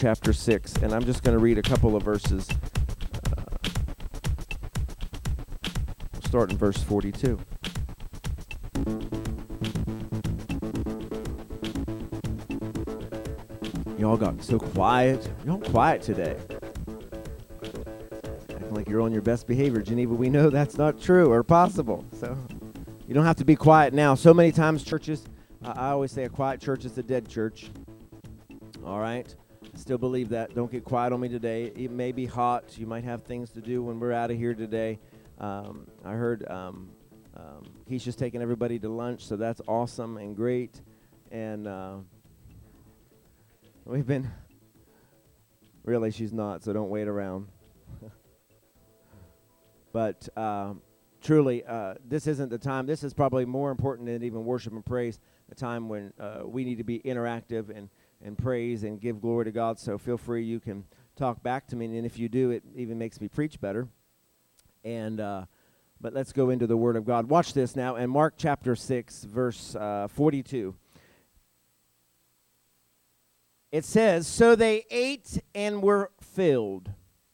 chapter 6, and I'm just going to read a couple of verses. We'll start in verse 42. Y'all got so quiet. Y'all quiet today. Acting like you're on your best behavior, Geneva. We know that's not true or possible. So you don't have to be quiet now. So many times churches, I always say a quiet church is a dead church. All right? I still believe that. Don't get quiet on me today. It may be hot. You might have things to do when we're out of here today. I heard Keisha's taking everybody to lunch, so that's awesome and great. And we've been, really, she's not, so don't wait around. But truly, this isn't the time. This is probably more important than even worship and praise, the time when we need to be interactive and praise and give glory to God. So feel free, you can talk back to me, and if you do, it even makes me preach better. And but let's go into the Word of God. Watch this now, in Mark chapter 6, verse 42. It says, "So they ate and were filled.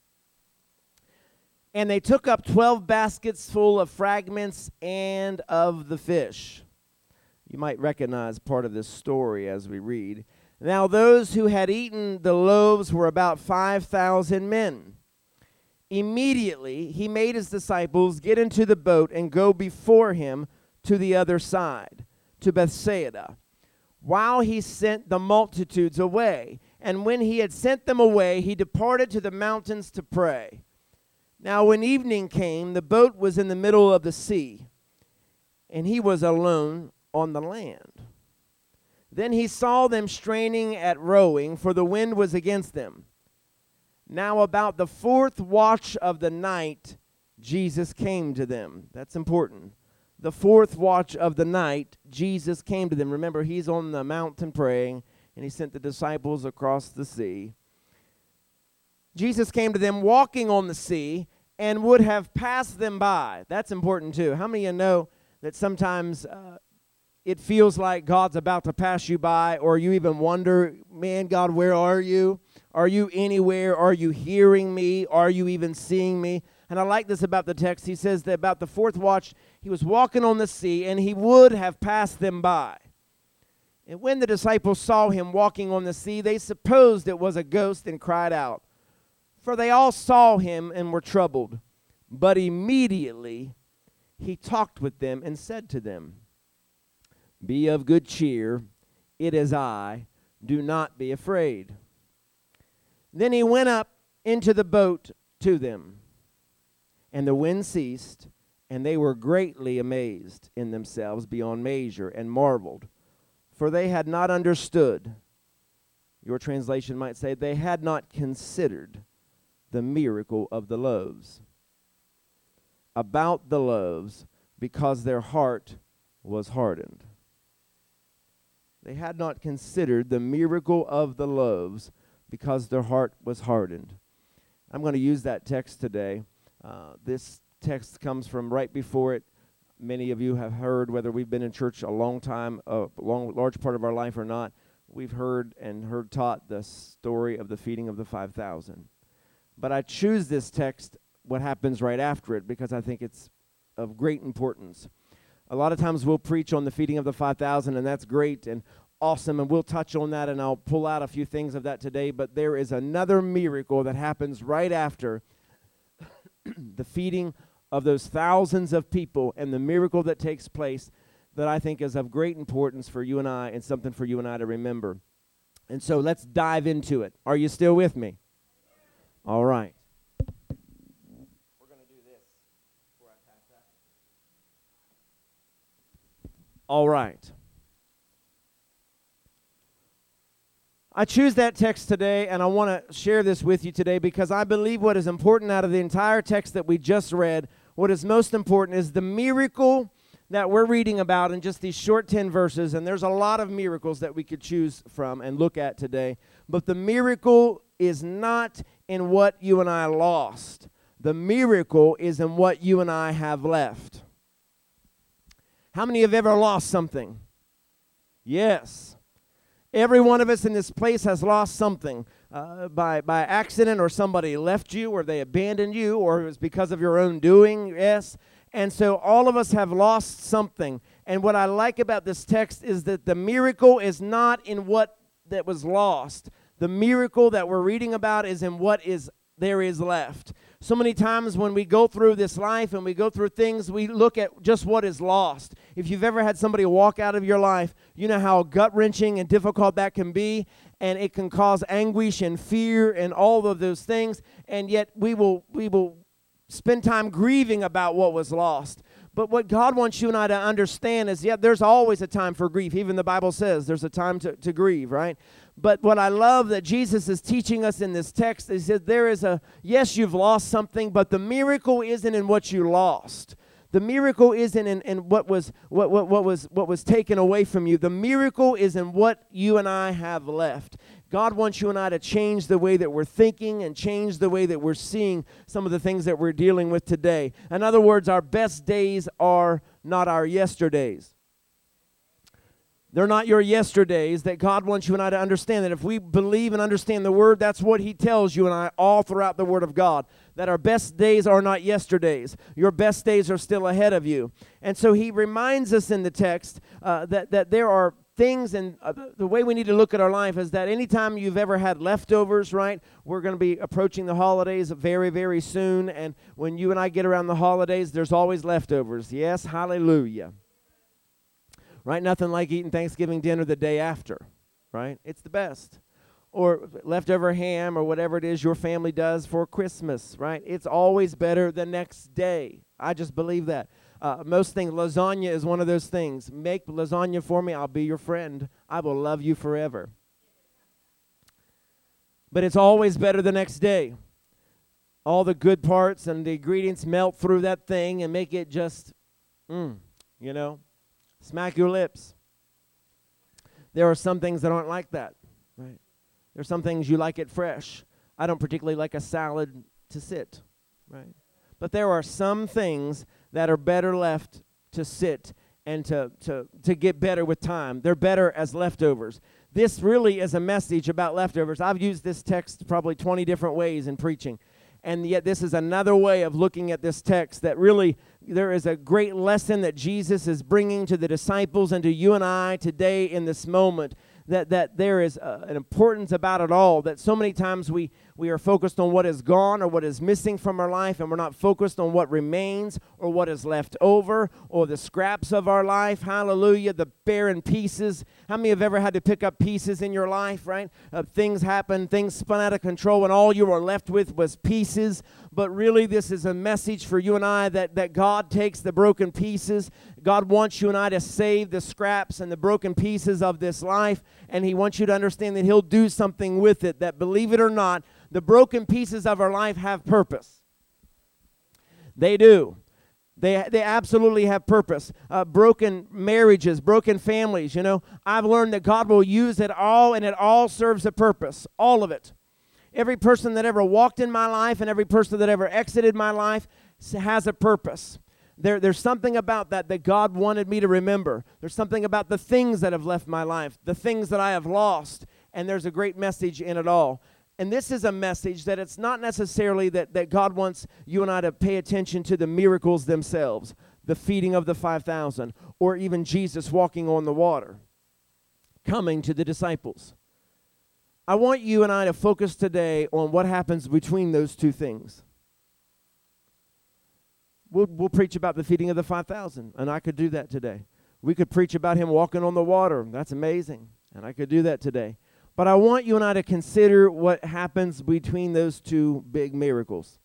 And they took up 12 baskets full of fragments and of the fish." You might recognize part of this story as we read. "Now those who had eaten the loaves were about 5,000 men. Immediately he made his disciples get into the boat and go before him to the other side, to Bethsaida, while he sent the multitudes away. And when he had sent them away, he departed to the mountains to pray. Now when evening came, the boat was in the middle of the sea, and he was alone on the land. Then he saw them straining at rowing, for the wind was against them. Now about the fourth watch of the night, Jesus came to them." That's important. The fourth watch of the night, Jesus came to them. Remember, he's on the mountain praying, and he sent the disciples across the sea. Jesus came to them walking on the sea and would have passed them by. That's important too. How many of you know that sometimes it feels like God's about to pass you by, or you even wonder, man, God, where are you? Are you anywhere? Are you hearing me? Are you even seeing me? And I like this about the text. He says that about the fourth watch, he was walking on the sea, and he would have passed them by. And when the disciples saw him walking on the sea, they supposed it was a ghost and cried out. For they all saw him and were troubled. But immediately he talked with them and said to them, "Be of good cheer, it is I, do not be afraid." Then he went up into the boat to them, and the wind ceased, and they were greatly amazed in themselves beyond measure, and marveled, for they had not understood. Your translation might say, they had not considered the miracle of the loaves. About the loaves, because their heart was hardened. They had not considered the miracle of the loaves because their heart was hardened. I'm going to use that text today. This text comes from right before it. Many of you have heard, whether we've been in church a long time, large part of our life or not, we've heard taught the story of the feeding of the 5,000. But I choose this text, what happens right after it, because I think it's of great importance. A lot of times we'll preach on the feeding of the 5,000, and that's great and awesome, and we'll touch on that, and I'll pull out a few things of that today, but there is another miracle that happens right after the feeding of those thousands of people, and the miracle that takes place that I think is of great importance for you and I, and something for you and I to remember. And so let's dive into it. Are you still with me? All right. We're going to do this before I pass that. All right. I choose that text today, and I want to share this with you today because I believe what is important out of the entire text that we just read, what is most important is the miracle that we're reading about in just these short 10 verses, and there's a lot of miracles that we could choose from and look at today, but the miracle is not in what you and I lost. The miracle is in what you and I have left. How many have ever lost something? Yes. Every one of us in this place has lost something by accident, or somebody left you, or they abandoned you, or it was because of your own doing, yes. And so all of us have lost something. And what I like about this text is that the miracle is not in what that was lost. The miracle that we're reading about is in what there is left. So many times when we go through this life and we go through things, we look at just what is lost. If you've ever had somebody walk out of your life, you know how gut-wrenching and difficult that can be, and it can cause anguish and fear and all of those things, and yet we will spend time grieving about what was lost. But what God wants you and I to understand is, there's always a time for grief. Even the Bible says there's a time to grieve, right? But what I love that Jesus is teaching us in this text is that yes, you've lost something, but the miracle isn't in what you lost. The miracle isn't in what was taken away from you. The miracle is in what you and I have left. God wants you and I to change the way that we're thinking and change the way that we're seeing some of the things that we're dealing with today. In other words, our best days are not our yesterdays. They're not your yesterdays. That God wants you and I to understand that if we believe and understand the Word, that's what He tells you and I all throughout the Word of God, that our best days are not yesterdays. Your best days are still ahead of you. And so He reminds us in the text that there are things, and the way we need to look at our life is that anytime you've ever had leftovers, right? We're going to be approaching the holidays very, very soon, and when you and I get around the holidays, there's always leftovers. Yes, hallelujah. Right? Nothing like eating Thanksgiving dinner the day after, right? It's the best. Or leftover ham or whatever it is your family does for Christmas, right? It's always better the next day. I just believe that. Most things, lasagna is one of those things. Make lasagna for me, I'll be your friend. I will love you forever. But it's always better the next day. All the good parts and the ingredients melt through that thing and make it just, smack your lips. There are some things that aren't like that, right? There's some things you like it fresh. I don't particularly like a salad to sit, right? But there are some things that are better left to sit and to get better with time. They're better as leftovers. This really is a message about leftovers. I've used this text probably 20 different ways in preaching. And yet this is another way of looking at this text that really there is a great lesson that Jesus is bringing to the disciples and to you and I today in this moment, that there is an importance about it all, that so many times we are focused on what is gone or what is missing from our life, and we're not focused on what remains or what is left over or the scraps of our life. Hallelujah, the barren pieces. How many have ever had to pick up pieces in your life, right? Things happened, things spun out of control, and all you were left with was pieces. But really, this is a message for you and I that God takes the broken pieces. God wants you and I to save the scraps and the broken pieces of this life, and He wants you to understand that He'll do something with it, that, believe it or not, the broken pieces of our life have purpose. They do. They absolutely have purpose. Broken marriages, broken families, I've learned that God will use it all, and it all serves a purpose, all of it. Every person that ever walked in my life and every person that ever exited my life has a purpose. There's something about that God wanted me to remember. There's something about the things that have left my life, the things that I have lost, and there's a great message in it all. And this is a message that it's not necessarily that God wants you and I to pay attention to the miracles themselves, the feeding of the 5,000, or even Jesus walking on the water, coming to the disciples. I want you and I to focus today on what happens between those two things. We'll preach about the feeding of the 5,000, and I could do that today. We could preach about Him walking on the water. That's amazing, and I could do that today. But I want you and I to consider what happens between those two big miracles.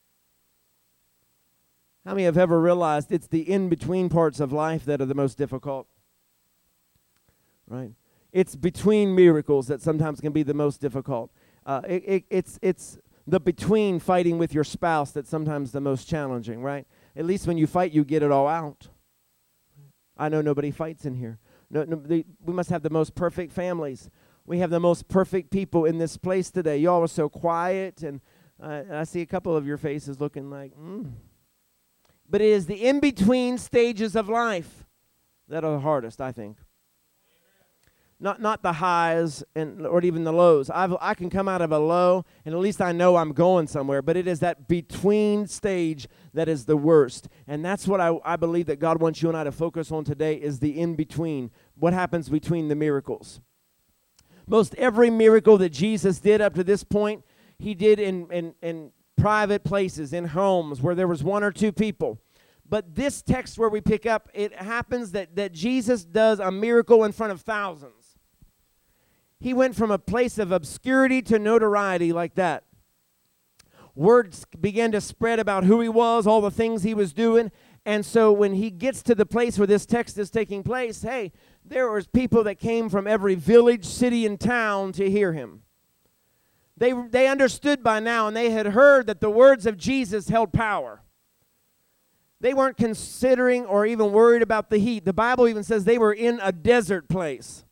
How many have ever realized it's the in-between parts of life that are the most difficult? Right? It's between miracles that sometimes can be the most difficult. It's the between fighting with your spouse that's sometimes the most challenging, right? At least when you fight, you get it all out. I know nobody fights in here. We must have the most perfect families. We have the most perfect people in this place today. You all are so quiet, and I see a couple of your faces looking like, But it is the in-between stages of life that are the hardest, I think. not the highs or even the lows. I can come out of a low, and at least I know I'm going somewhere, but it is that between stage that is the worst. And that's what I believe that God wants you and I to focus on today, is the in-between, what happens between the miracles. Most every miracle that Jesus did up to this point, he did in private places, in homes where there was one or two people. But this text where we pick up, it happens that Jesus does a miracle in front of thousands. He went from a place of obscurity to notoriety like that. Words began to spread about who he was, all the things he was doing. And so when he gets to the place where this text is taking place, hey, there was people that came from every village, city, and town to hear him. They understood by now, and they had heard that the words of Jesus held power. They weren't considering or even worried about the heat. The Bible even says they were in a desert place.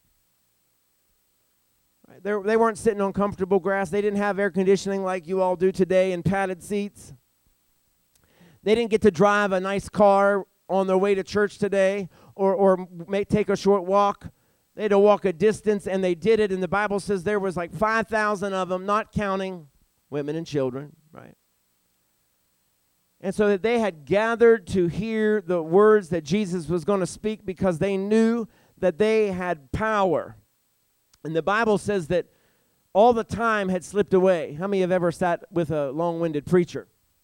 They weren't sitting on comfortable grass. They didn't have air conditioning like you all do today and padded seats. They didn't get to drive a nice car on their way to church today or take a short walk. They had to walk a distance, and they did it. And the Bible says there was like 5,000 of them, not counting women and children, right? And so that they had gathered to hear the words that Jesus was going to speak because they knew that they had power. And the Bible says that all the time had slipped away. How many have ever sat with a long-winded preacher?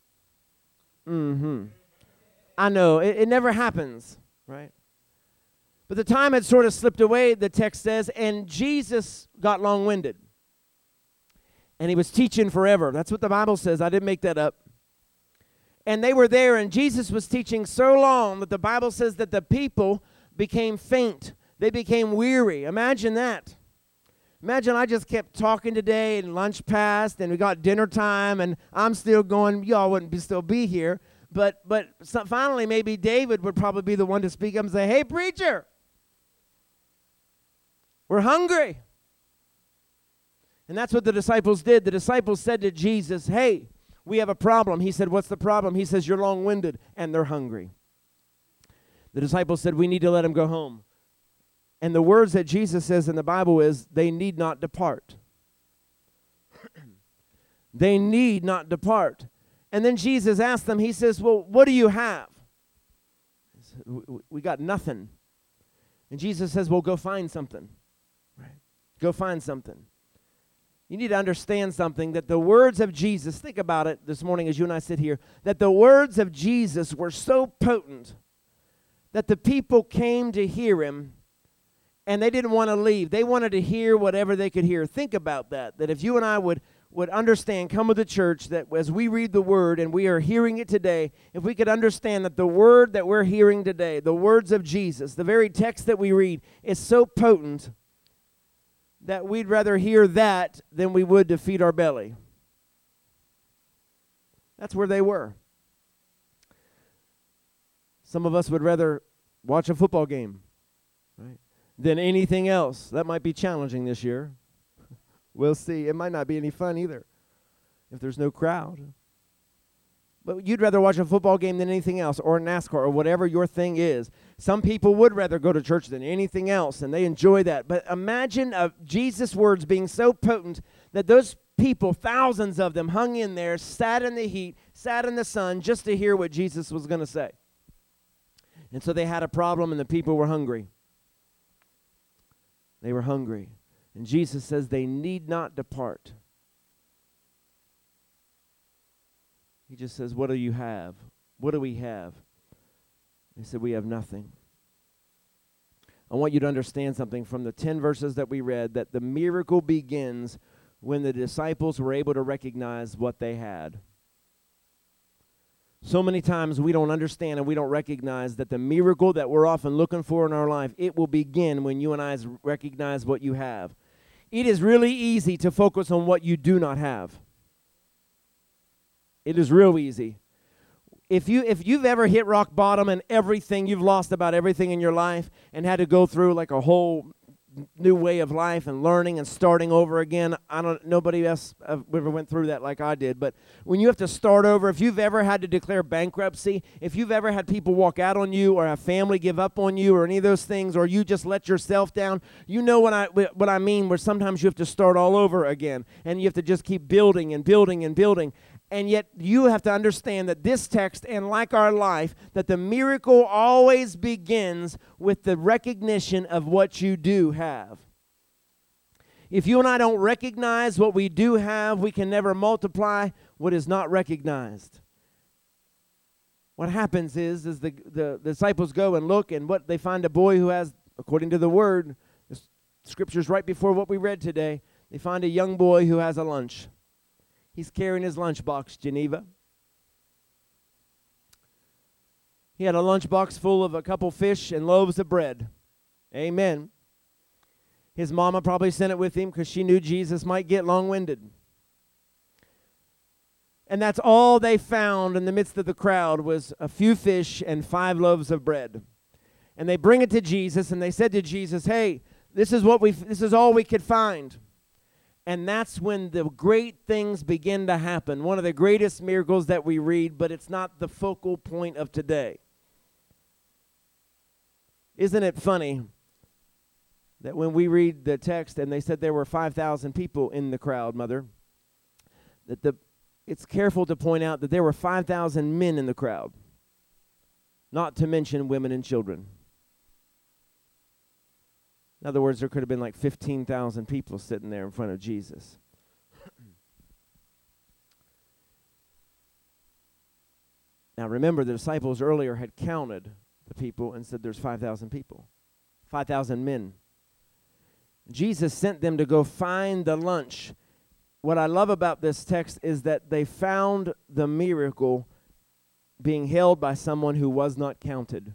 I know, it never happens, right? But the time had sort of slipped away, the text says, and Jesus got long-winded. And he was teaching forever. That's what the Bible says. I didn't make that up. And they were there, and Jesus was teaching so long that the Bible says that the people became faint. They became weary. Imagine that. Imagine I just kept talking today, and lunch passed, and we got dinner time, and I'm still going, y'all wouldn't still be here. But finally, maybe David would probably be the one to speak up and say, hey, preacher, we're hungry. And that's what the disciples did. The disciples said to Jesus, hey, we have a problem. He said, what's the problem? He says, you're long-winded, and they're hungry. The disciples said, we need to let him go home. And the words that Jesus says in the Bible is, they need not depart. They need not depart. And then Jesus asked them, he says, well, what do you have? Said, we got nothing. And Jesus says, well, go find something. Right? Go find something. You need to understand something, that the words of Jesus, think about it this morning as you and I sit here, that the words of Jesus were so potent that the people came to hear him, and they didn't want to leave. They wanted to hear whatever they could hear. Think about that if you and I would understand, come with the church, that as we read the word and we are hearing it today, if we could understand that the word that we're hearing today, the words of Jesus, the very text that we read, is so potent that we'd rather hear that than we would to feed our belly. That's where they were. Some of us would rather watch a football game, right, than anything else. That might be challenging this year. We'll see. It might not be any fun either if there's no crowd. But you'd rather watch a football game than anything else, or NASCAR, or whatever your thing is. Some people would rather go to church than anything else, and they enjoy that. But imagine Jesus' words being so potent that those people, thousands of them, hung in there, sat in the heat, sat in the sun, just to hear what Jesus was going to say. And so they had a problem, and the people were hungry. They were hungry. And Jesus says they need not depart. He just says, what do you have? What do we have? They said, we have nothing. I want you to understand something from the 10 verses that we read, that the miracle begins when the disciples were able to recognize what they had. So many times we don't understand and we don't recognize that the miracle that we're often looking for in our life, it will begin when you and I recognize what you have. It is really easy to focus on what you do not have. It is real easy. If you've ever hit rock bottom and you've lost about everything in your life and had to go through like a whole new way of life and learning and starting over again. Nobody else ever went through that like I did. But when you have to start over, if you've ever had to declare bankruptcy, if you've ever had people walk out on you or a family give up on you or any of those things, or you just let yourself down, you know what I mean, where sometimes you have to start all over again and you have to just keep building and building and building. And yet you have to understand that this text, and like our life, that the miracle always begins with the recognition of what you do have. If you and I don't recognize what we do have, we can never multiply what is not recognized. What happens is the disciples go and look, and what they find a boy who has, according to the word, the scriptures right before what we read today, they find a young boy who has a lunch. He's carrying his lunchbox, Geneva. He had a lunchbox full of a couple fish and loaves of bread. Amen. His mama probably sent it with him because she knew Jesus might get long-winded. And that's all they found in the midst of the crowd was a few fish and 5 loaves of bread. And they bring it to Jesus, and they said to Jesus, hey, this is all we could find. And that's when the great things begin to happen. One of the greatest miracles that we read, but it's not the focal point of today. Isn't it funny that when we read the text and they said there were 5,000 people in the crowd, Mother, that it's careful to point out that there were 5,000 men in the crowd, not to mention women and children. In other words, there could have been like 15,000 people sitting there in front of Jesus. Now remember, the disciples earlier had counted the people and said there's 5,000 people, 5,000 men. Jesus sent them to go find the lunch. What I love about this text is that they found the miracle being held by someone who was not counted.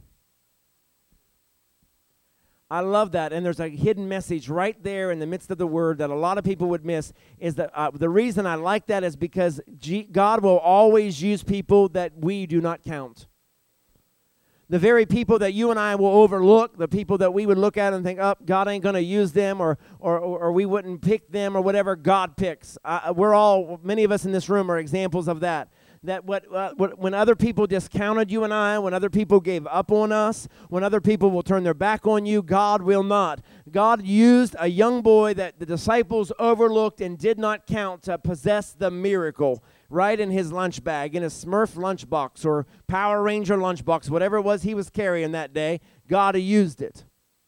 I love that, and there's a hidden message right there in the midst of the word that a lot of people would miss, is that the reason I like that is because God will always use people that we do not count. The very people that you and I will overlook, the people that we would look at and think, oh, God ain't going to use them, or we wouldn't pick them, or whatever, God picks. Many of us in this room are examples of that. That when other people discounted you and I, when other people gave up on us, when other people will turn their back on you, God will not. God used a young boy that the disciples overlooked and did not count to possess the miracle right in his lunch bag, in his Smurf lunchbox or Power Ranger lunchbox, whatever it was he was carrying that day. God used it.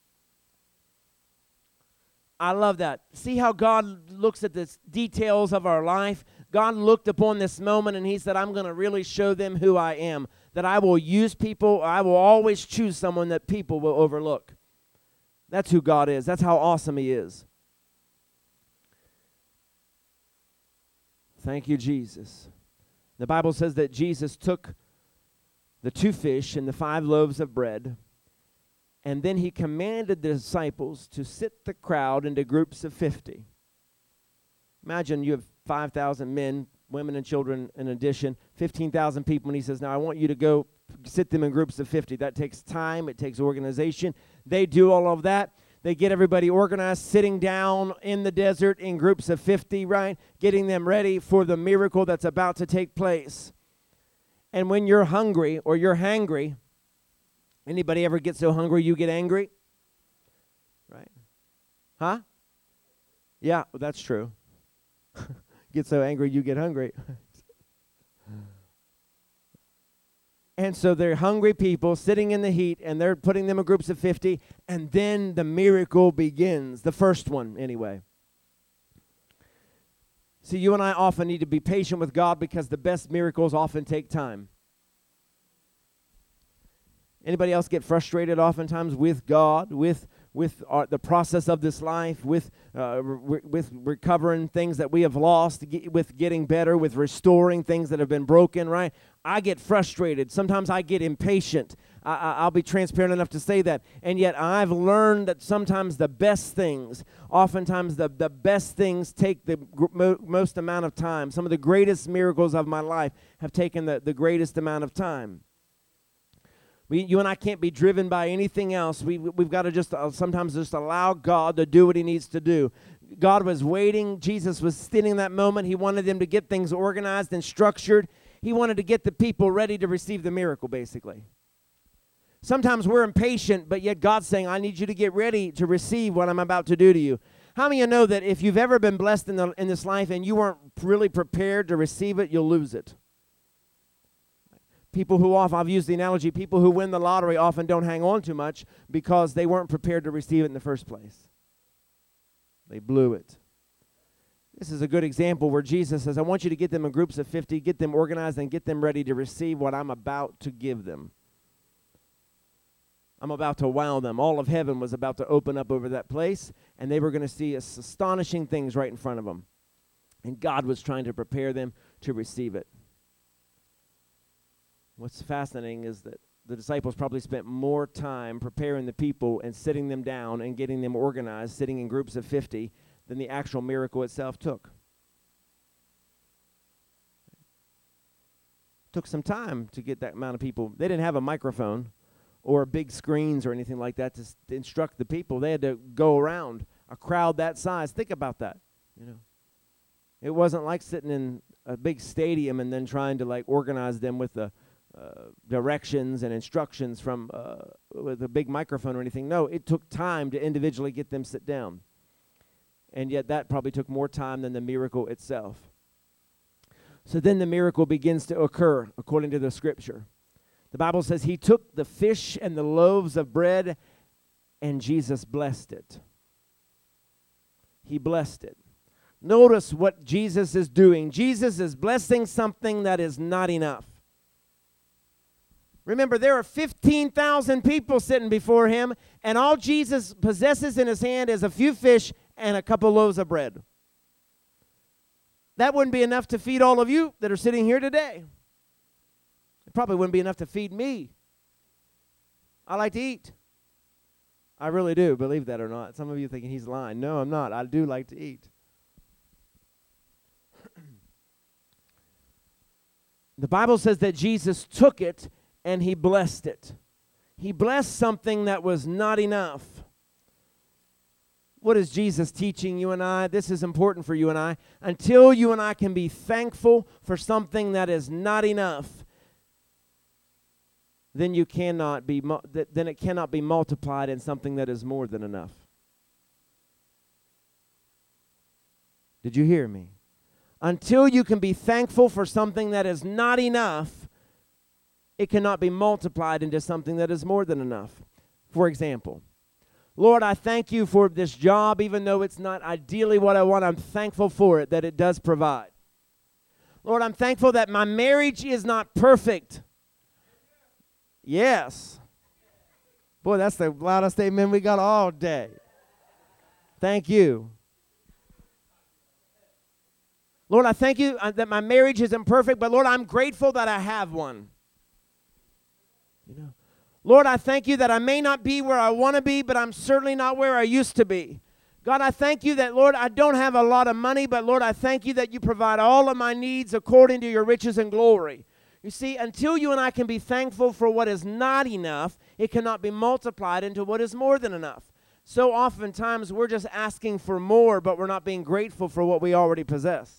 I love that. See how God looks at the details of our life? God looked upon this moment and he said, I'm going to really show them who I am, that I will use people. I will always choose someone that people will overlook. That's who God is. That's how awesome he is. Thank you, Jesus. The Bible says that Jesus took the 2 fish and the 5 loaves of bread, and then he commanded the disciples to sit the crowd into groups of 50. Imagine you have 5,000 men, women and children in addition, 15,000 people, and he says, now I want you to go sit them in groups of 50. That takes time. It takes organization. They do all of that. They get everybody organized, sitting down in the desert in groups of 50, right? Getting them ready for the miracle that's about to take place. And when you're hungry or you're hangry, anybody ever get so hungry you get angry? Right? Huh? Yeah, that's true. Get so angry you get hungry. And so they're hungry people sitting in the heat, and they're putting them in groups of 50, and then the miracle begins, the first one anyway. See, you and I often need to be patient with God because the best miracles often take time. Anybody else get frustrated oftentimes with God, with the process of this life, with recovering things that we have lost, with getting better, with restoring things that have been broken, right? I get frustrated. Sometimes I get impatient. I'll be transparent enough to say that. And yet I've learned that sometimes the best things, oftentimes the best things take the most amount of time. Some of the greatest miracles of my life have taken the greatest amount of time. You and I can't be driven by anything else. We've got to just sometimes just allow God to do what he needs to do. God was waiting. Jesus was sitting in that moment. He wanted them to get things organized and structured. He wanted to get the people ready to receive the miracle, basically. Sometimes we're impatient, but yet God's saying, I need you to get ready to receive what I'm about to do to you. How many of you know that if you've ever been blessed in this life and you weren't really prepared to receive it, you'll lose it? People who I've used the analogy, people who win the lottery often don't hang on too much because they weren't prepared to receive it in the first place. They blew it. This is a good example where Jesus says, I want you to get them in groups of 50, get them organized, and get them ready to receive what I'm about to give them. I'm about to wow them. All of heaven was about to open up over that place, and they were going to see astonishing things right in front of them. And God was trying to prepare them to receive it. What's fascinating is that the disciples probably spent more time preparing the people and sitting them down and getting them organized, sitting in groups of 50, than the actual miracle itself took. Took some time to get that amount of people. They didn't have a microphone or big screens or anything like that to instruct the people. They had to go around a crowd that size. Think about that. It wasn't like sitting in a big stadium and then trying to organize them with the directions and instructions from with a big microphone or anything. No, it took time to individually get them sit down. And yet that probably took more time than the miracle itself. So then the miracle begins to occur according to the scripture. The Bible says he took the fish and the loaves of bread and Jesus blessed it. He blessed it. Notice what Jesus is doing. Jesus is blessing something that is not enough. Remember, there are 15,000 people sitting before him, and all Jesus possesses in his hand is a few fish and a couple loaves of bread. That wouldn't be enough to feed all of you that are sitting here today. It probably wouldn't be enough to feed me. I like to eat. I really do, believe that or not. Some of you thinking he's lying. No, I'm not. I do like to eat. The Bible says that Jesus took it and he blessed it. He blessed something that was not enough. What is Jesus teaching you and I? This is important for you and I. Until you and I can be thankful for something that is not enough, then it cannot be multiplied in something that is more than enough. Did you hear me? Until you can be thankful for something that is not enough, it cannot be multiplied into something that is more than enough. For example, Lord, I thank you for this job, even though it's not ideally what I want. I'm thankful for it, that it does provide. Lord, I'm thankful that my marriage is not perfect. Yes. Boy, that's the loudest amen we got all day. Thank you. Lord, I thank you that my marriage isn't perfect, but Lord, I'm grateful that I have one. Lord, I thank you that I may not be where I want to be, but I'm certainly not where I used to be. God, I thank you that, Lord, I don't have a lot of money, but Lord, I thank you that you provide all of my needs according to your riches and glory. You see, until you and I can be thankful for what is not enough, it cannot be multiplied into what is more than enough. So oftentimes we're just asking for more, but we're not being grateful for what we already possess.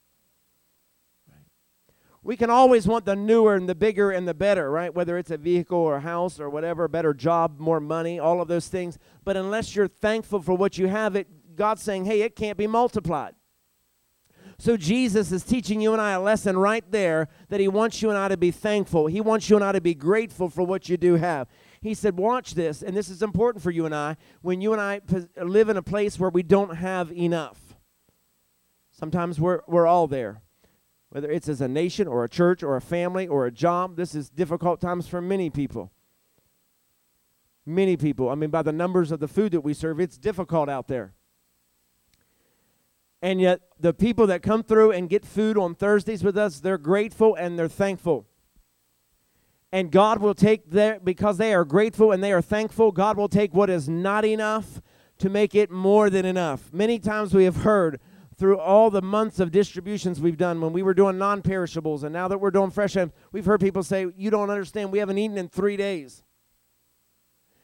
We can always want the newer and the bigger and the better, right? Whether it's a vehicle or a house or whatever, a better job, more money, all of those things. But unless you're thankful for what you have, God's saying, hey, it can't be multiplied. So Jesus is teaching you and I a lesson right there that he wants you and I to be thankful. He wants you and I to be grateful for what you do have. He said, watch this, and this is important for you and I, when you and I live in a place where we don't have enough. Sometimes we're all there. Whether it's as a nation or a church or a family or a job, this is difficult times for many people. Many people. I mean, by the numbers of the food that we serve, it's difficult out there. And yet, the people that come through and get food on Thursdays with us, they're grateful and they're thankful. And God will take because they are grateful and they are thankful, God will take what is not enough to make it more than enough. Many times we have heard through all the months of distributions we've done when we were doing non-perishables and now that we're doing fresh items, we've heard people say, you don't understand, we haven't eaten in 3 days.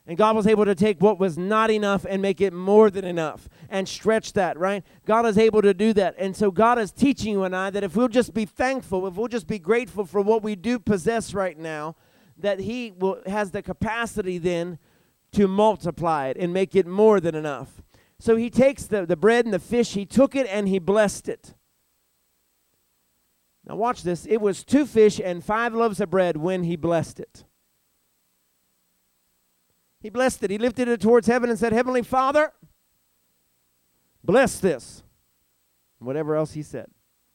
And God was able to take what was not enough and make it more than enough and stretch that, right? God is able to do that. And so God is teaching you and I that if we'll just be thankful, if we'll just be grateful for what we do possess right now, that He has the capacity then to multiply it and make it more than enough. So He takes the bread and the fish, He took it and He blessed it. Now watch this. It was 2 fish and 5 loaves of bread when He blessed it. He blessed it. He lifted it towards heaven and said, Heavenly Father, bless this. Whatever else He said.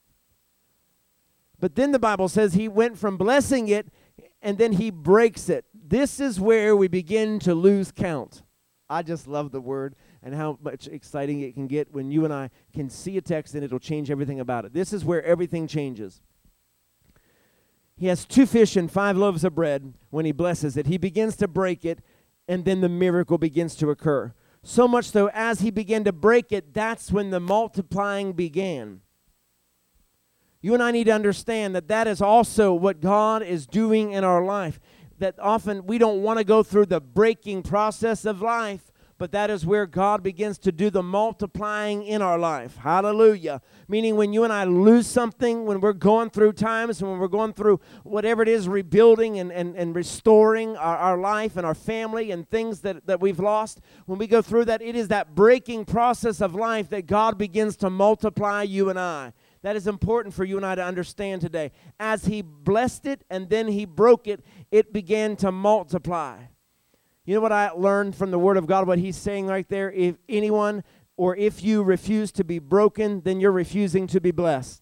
But then the Bible says He went from blessing it and then He breaks it. This is where we begin to lose count. I just love the word and how much exciting it can get when you and I can see a text and it'll change everything about it. This is where everything changes. He has 2 fish and 5 loaves of bread when He blesses it. He begins to break it, and then the miracle begins to occur. So much so, as He began to break it, that's when the multiplying began. You and I need to understand that that is also what God is doing in our life. That often we don't want to go through the breaking process of life, but that is where God begins to do the multiplying in our life. Hallelujah. Meaning when you and I lose something, when we're going through times, when we're going through whatever it is, rebuilding and restoring our life and our family and things that we've lost, when we go through that, it is that breaking process of life that God begins to multiply you and I. That is important for you and I to understand today. As He blessed it and then He broke it, it began to multiply. You know what I learned from the Word of God, what He's saying right there? If anyone or if you refuse to be broken, then you're refusing to be blessed.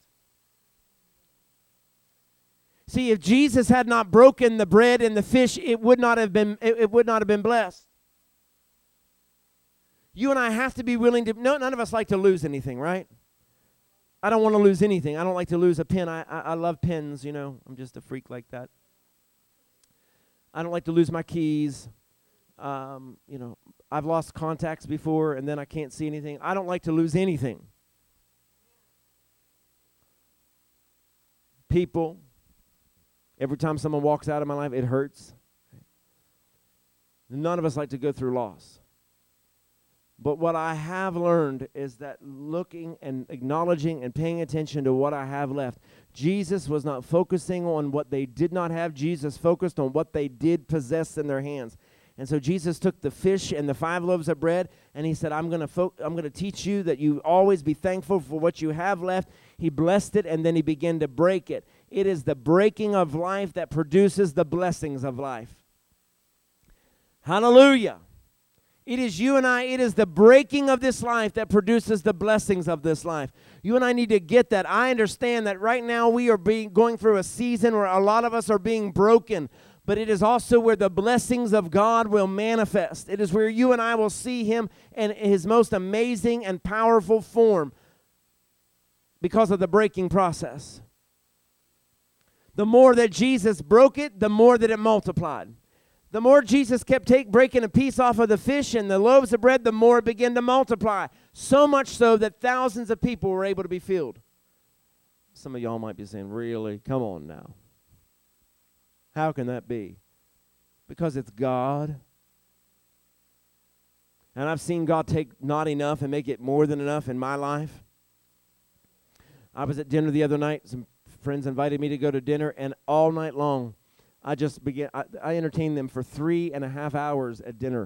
See, if Jesus had not broken the bread and the fish, it would not have been blessed. You and I have to be willing to, none of us like to lose anything, right? I don't want to lose anything. I don't like to lose a pen. I love pens, you know. I'm just a freak like that. I don't like to lose my keys. You know, I've lost contacts before and then I can't see anything. I don't like to lose anything. People, every time someone walks out of my life, it hurts. None of us like to go through loss. But what I have learned is that looking and acknowledging and paying attention to what I have left. Jesus was not focusing on what they did not have. Jesus focused on what they did possess in their hands. And so Jesus took the fish and the 5 loaves of bread, and He said, I'm going to teach you that you always be thankful for what you have left. He blessed it, and then He began to break it. It is the breaking of life that produces the blessings of life. Hallelujah. It is you and I, it is the breaking of this life that produces the blessings of this life. You and I need to get that. I understand that right now we are going through a season where a lot of us are being broken, but it is also where the blessings of God will manifest. It is where you and I will see Him in His most amazing and powerful form because of the breaking process. The more that Jesus broke it, the more that it multiplied. The more Jesus kept breaking a piece off of the fish and the loaves of bread, the more it began to multiply. So much so that thousands of people were able to be filled. Some of y'all might be saying, really? Come on now. How can that be? Because it's God. And I've seen God take not enough and make it more than enough in my life. I was at dinner the other night. Some friends invited me to go to dinner, and all night long, I entertained them for 3.5 hours at dinner.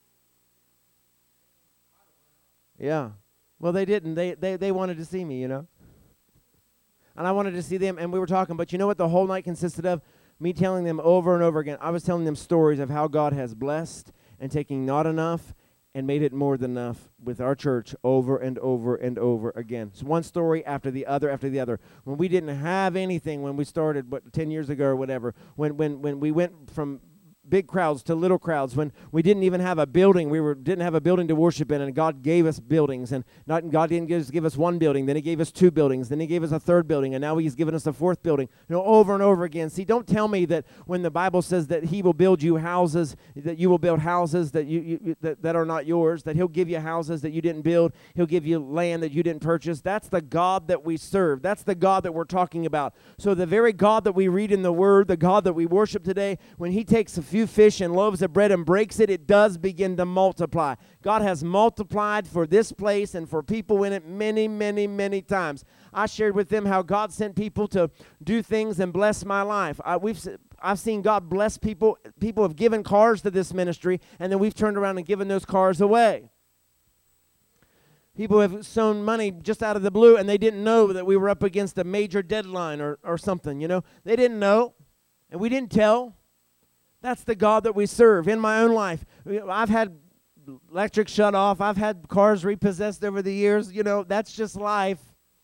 Yeah. Well, they didn't. They wanted to see me, you know. And I wanted to see them, and we were talking. But you know what the whole night consisted of? Me telling them over and over again. I was telling them stories of how God has blessed and taking not enough and made it more than enough with our church over and over and over again. So one story after the other after the other. When we didn't have anything when we started, 10 years ago or whatever, when we went from big crowds to little crowds, when we didn't even have a building, didn't have a building to worship in, and God gave us buildings, and God didn't give us one building, then He gave us 2 buildings, then He gave us a 3rd building, and now He's given us a 4th building, over and over again. See, don't tell me that when the Bible says that He will build you houses, that you will build houses that are not yours, that He'll give you houses that you didn't build, He'll give you land that you didn't purchase. That's the God that we serve. That's the God that we're talking about. So the very God that we read in the Word, the God that we worship today, when He takes a few fish and loaves of bread and breaks it, it does begin to multiply. God has multiplied for this place and for people in it many, many, many times. I shared with them how God sent people to do things and bless my life. I've seen God bless people. People have given cars to this ministry, and then we've turned around and given those cars away. People have sown money just out of the blue, and they didn't know that we were up against a major deadline or something, you know. They didn't know, and we didn't tell. That's the God that we serve. In my own life, I've had electric shut off. I've had cars repossessed over the years. You know, that's just life.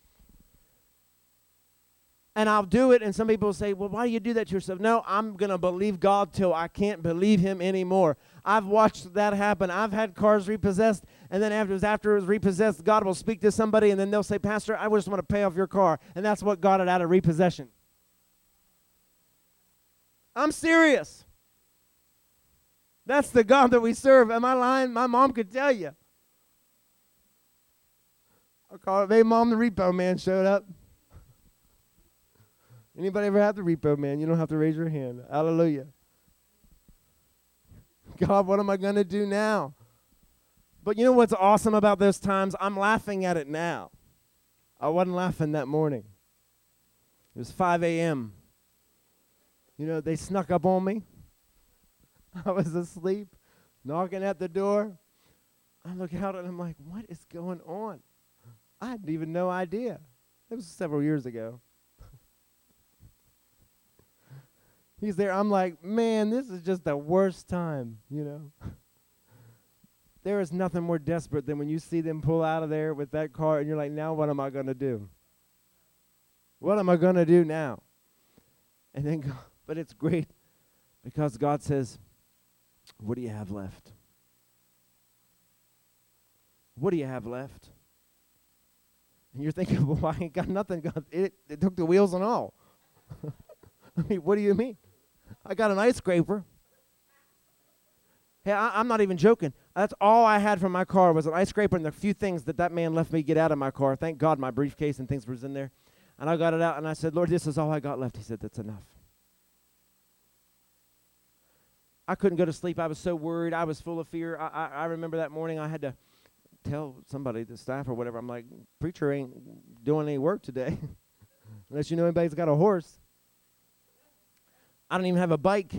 And I'll do it, and some people will say, well, why do you do that to yourself? No, I'm going to believe God till I can't believe him anymore. I've watched that happen. I've had cars repossessed, and then after it was repossessed, God will speak to somebody, and then they'll say, Pastor, I just want to pay off your car. And that's what got it out of repossession. I'm serious. That's the God that we serve. Am I lying? My mom could tell you. I call it, hey, Mom, the repo man showed up. Anybody ever had the repo man? You don't have to raise your hand. Hallelujah. God, what am I going to do now? But you know what's awesome about those times? I'm laughing at it now. I wasn't laughing that morning. It was 5 a.m. You know, they snuck up on me. I was asleep, knocking at the door. I look out and I'm like, what is going on? I had even no idea. It was several years ago. He's there. I'm like, man, this is just the worst time, you know. There is nothing more desperate than when you see them pull out of there with that car and you're like, now what am I going to do? What am I going to do now? And then, but it's great because God says, what do you have left? What do you have left? And you're thinking, well, I ain't got nothing. It took the wheels and all. I mean, what do you mean? I got an ice scraper. Hey, I'm not even joking. That's all I had from my car was an ice scraper and the few things that man left me get out of my car. Thank God my briefcase and things was in there. And I got it out and I said, Lord, this is all I got left. He said, that's enough. I couldn't go to sleep. I was so worried. I was full of fear. I remember that morning I had to tell somebody, the staff or whatever, I'm like, preacher ain't doing any work today. Unless you know anybody's got a horse. I don't even have a bike.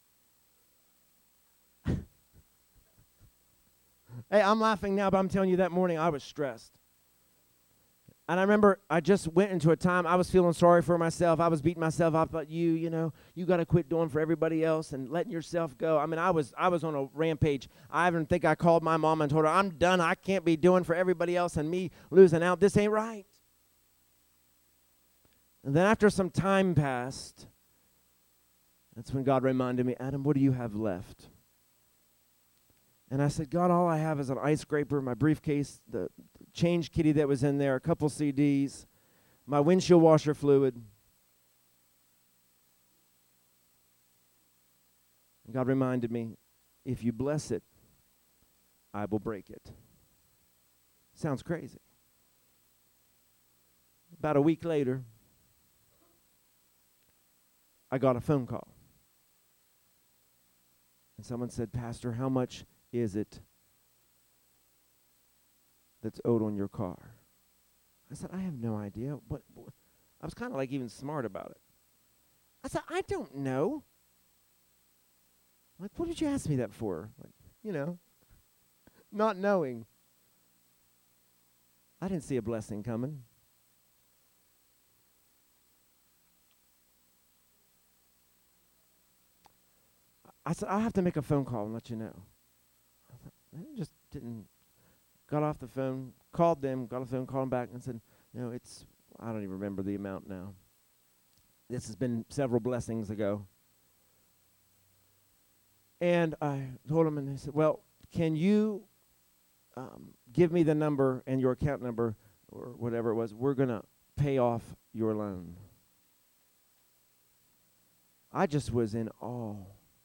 Hey, I'm laughing now, but I'm telling you that morning I was stressed. And I remember I just went into a time I was feeling sorry for myself. I was beating myself up, but you got to quit doing for everybody else and letting yourself go. I mean, I was on a rampage. I even think I called my mom and told her, I'm done. I can't be doing for everybody else and me losing out. This ain't right. And then after some time passed, that's when God reminded me, Adam, what do you have left? And I said, God, all I have is an ice scraper, my briefcase, the change kitty that was in there, a couple CDs, my windshield washer fluid. And God reminded me, if you bless it, I will break it. Sounds crazy. About a week later, I got a phone call. And someone said, Pastor, how much is it that's owed on your car? I said, I have no idea. What? I was kind of like even smart about it. I said, I don't know. Like, what did you ask me that for? Like, not knowing. I didn't see a blessing coming. I said, I'll have to make a phone call and let you know. I just didn't. Got off the phone, called them, got off the phone, called them back and said, I don't even remember the amount now. This has been several blessings ago. And I told them, and they said, well, can you give me the number and your account number or whatever it was? We're going to pay off your loan. I just was in awe.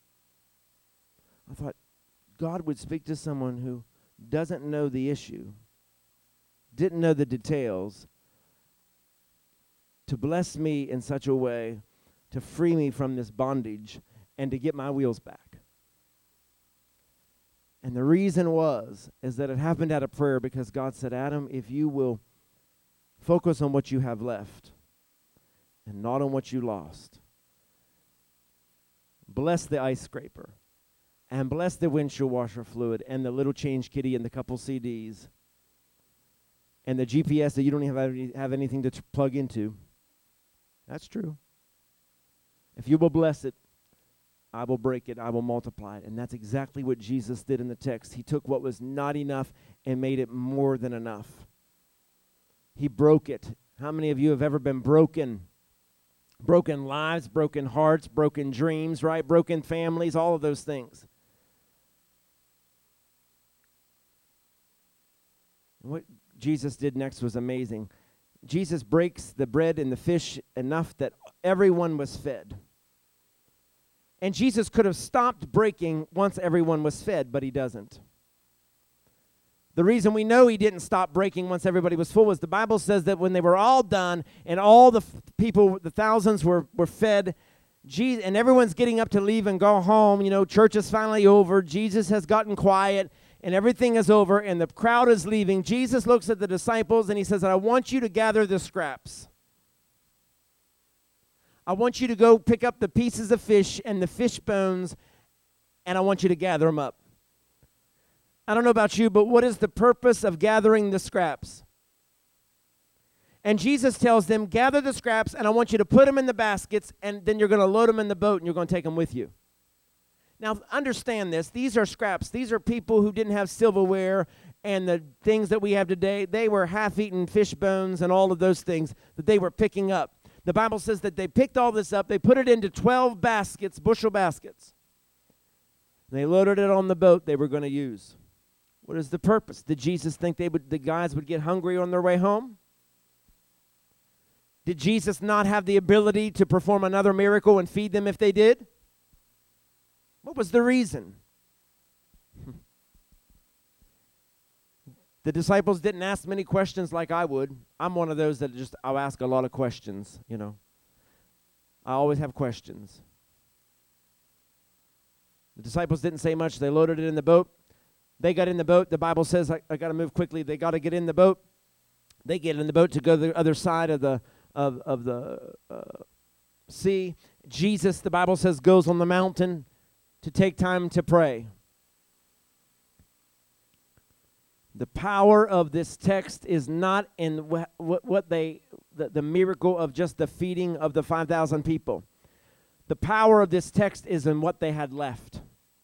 I thought God would speak to someone who doesn't know the issue, didn't know the details, to bless me in such a way to free me from this bondage and to get my wheels back. And the reason is that it happened out of prayer, because God said, Adam, if you will focus on what you have left and not on what you lost, bless the ice scraper and bless the windshield washer fluid and the little change kitty and the couple CDs and the GPS that you don't even have anything to plug into. That's true. If you will bless it, I will break it, I will multiply it. And that's exactly what Jesus did in the text. He took what was not enough and made it more than enough. He broke it. How many of you have ever been broken? Broken lives, broken hearts, broken dreams, right? Broken families, all of those things. What Jesus did next was amazing. Jesus breaks the bread and the fish enough that everyone was fed. And Jesus could have stopped breaking once everyone was fed, but he doesn't. The reason we know he didn't stop breaking once everybody was full is the Bible says that when they were all done and all the people, the thousands were fed, and everyone's getting up to leave and go home, church is finally over, Jesus has gotten quiet, and everything is over, and the crowd is leaving. Jesus looks at the disciples and he says, I want you to gather the scraps. I want you to go pick up the pieces of fish and the fish bones, and I want you to gather them up. I don't know about you, but what is the purpose of gathering the scraps? And Jesus tells them, gather the scraps, and I want you to put them in the baskets, and then you're going to load them in the boat, and you're going to take them with you. Now, understand this. These are scraps. These are people who didn't have silverware and the things that we have today. They were half-eaten fish bones and all of those things that they were picking up. The Bible says that they picked all this up. They put it into 12 baskets, bushel baskets. They loaded it on the boat they were going to use. What is the purpose? Did Jesus think the guys would get hungry on their way home? Did Jesus not have the ability to perform another miracle and feed them if they did? What was the reason? The disciples didn't ask many questions like I would. I'm one of those that I'll ask a lot of questions, I always have questions. The disciples didn't say much. They loaded it in the boat. They got in the boat. The Bible says, I got to move quickly. They got to get in the boat. They get in the boat to go to the other side of the sea. Jesus, the Bible says, goes on the mountain to take time to pray. The power of this text is not in the miracle of just the feeding of the 5,000 people. The power of this text is in what they had left.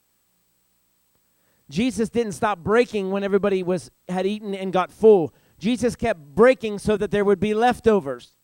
Jesus didn't stop breaking when everybody had eaten and got full. Jesus kept breaking so that there would be leftovers.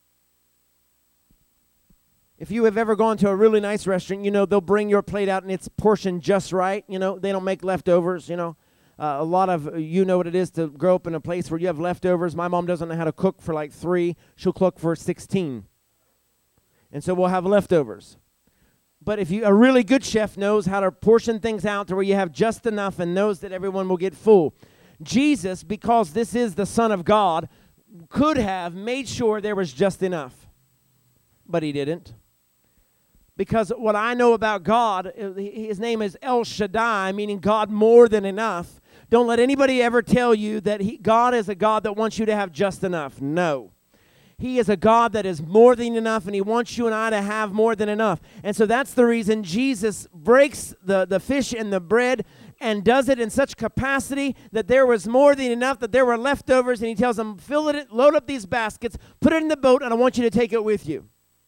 If you have ever gone to a really nice restaurant, they'll bring your plate out and it's portioned just right. They don't make leftovers, A lot of you know what it is to grow up in a place where you have leftovers. My mom doesn't know how to cook for like 3. She'll cook for 16. And so we'll have leftovers. But a really good chef knows how to portion things out to where you have just enough and knows that everyone will get full. Jesus, because this is the Son of God, could have made sure there was just enough. But he didn't. Because what I know about God, his name is El Shaddai, meaning God more than enough. Don't let anybody ever tell you that God is a God that wants you to have just enough. No. He is a God that is more than enough, and he wants you and I to have more than enough. And so that's the reason Jesus breaks the fish and the bread and does it in such capacity that there was more than enough, that there were leftovers, and he tells them, fill it, load up these baskets, put it in the boat, and I want you to take it with you.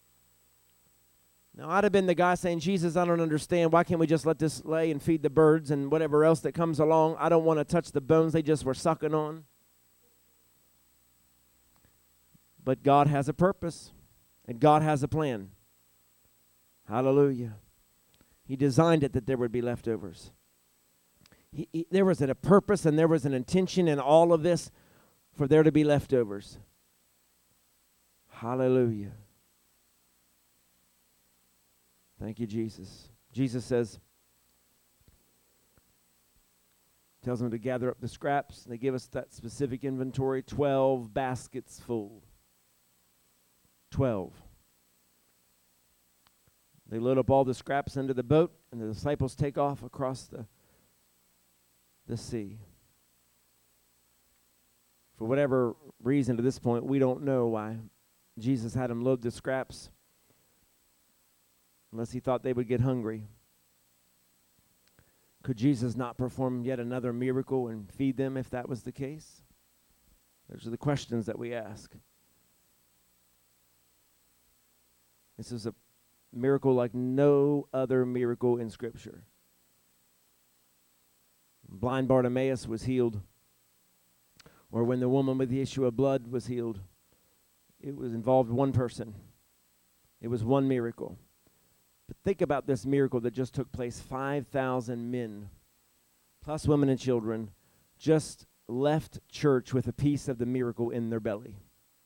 Now, I'd have been the guy saying, Jesus, I don't understand. Why can't we just let this lay and feed the birds and whatever else that comes along? I don't want to touch the bones they just were sucking on. But God has a purpose, and God has a plan. Hallelujah. He designed it that there would be leftovers. There was a purpose and there was an intention in all of this for there to be leftovers. Hallelujah. Thank you, Jesus. Jesus tells them to gather up the scraps. They give us that specific inventory, 12 baskets full. 12. They load up all the scraps into the boat, and the disciples take off across the sea. For whatever reason, to this point, we don't know why Jesus had them load the scraps, unless he thought they would get hungry. Could Jesus not perform yet another miracle and feed them if that was the case? Those are the questions that we ask. This is a miracle like no other miracle in Scripture. Blind Bartimaeus was healed, or when the woman with the issue of blood was healed, it was involved one person. It was one miracle. But think about this miracle that just took place. 5,000 men, plus women and children, just left church with a piece of the miracle in their belly.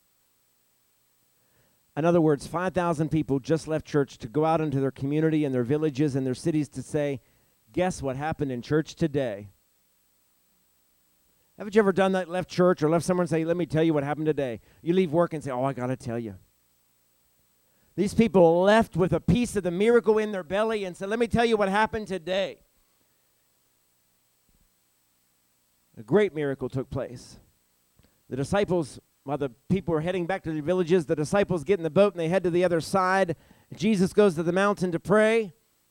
In other words, 5,000 people just left church to go out into their community and their villages and their cities to say, guess what happened in church today? Haven't you ever done that, left church or left somewhere and say, let me tell you what happened today? You leave work and say, oh, I got to tell you. These people left with a piece of the miracle in their belly and said, let me tell you what happened today. A great miracle took place. The disciples, while the people were heading back to their villages, the disciples get in the boat and they head to the other side. Jesus goes to the mountain to pray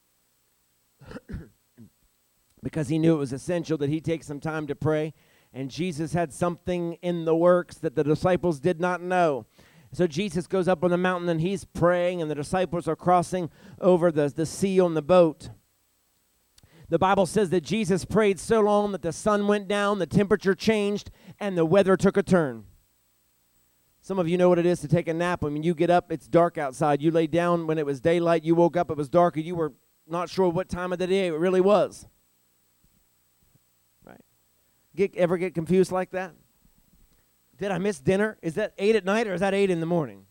because he knew it was essential that he take some time to pray. And Jesus had something in the works that the disciples did not know. So Jesus goes up on the mountain and he's praying, and the disciples are crossing over the sea on the boat. The Bible says that Jesus prayed so long that the sun went down, the temperature changed, and the weather took a turn. Some of you know what it is to take a nap. When you get up, it's dark outside. You lay down when it was daylight. You woke up, it was dark, and you were not sure what time of the day it really was. Right? Ever get confused like that? Did I miss dinner? Is that 8 at night or is that 8 in the morning?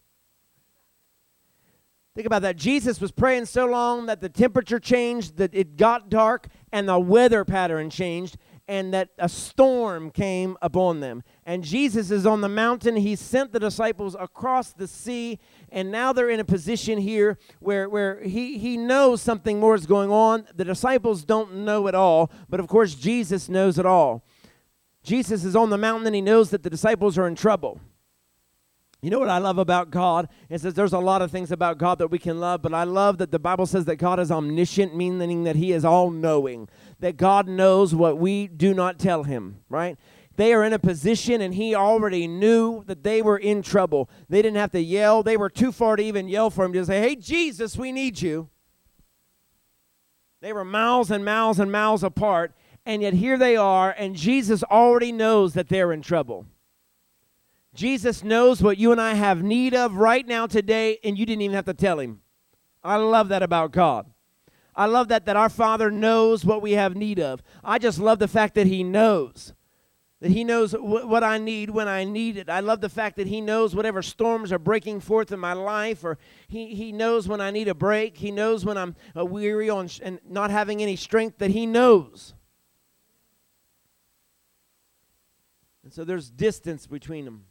Think about that. Jesus was praying so long that the temperature changed, that it got dark, and the weather pattern changed, and that a storm came upon them. And Jesus is on the mountain. He sent the disciples across the sea, and now they're in a position here where he knows something more is going on. The disciples don't know it all, but of course Jesus knows it all. Jesus is on the mountain and he knows that the disciples are in trouble. You know what I love about God? It says there's a lot of things about God that we can love, but I love that the Bible says that God is omniscient, meaning that he is all-knowing, that God knows what we do not tell him, right? They are in a position and he already knew that they were in trouble. They didn't have to yell. They were too far to even yell for him to say, hey, Jesus, we need you. They were miles and miles and miles apart. And yet here they are, and Jesus already knows that they're in trouble. Jesus knows what you and I have need of right now today, and you didn't even have to tell him. I love that about God. I love that our Father knows what we have need of. I just love the fact that he knows. That he knows what I need when I need it. I love the fact that he knows whatever storms are breaking forth in my life, or he knows when I need a break. He knows when I'm weary and not having any strength, that he knows. And so there's distance between them.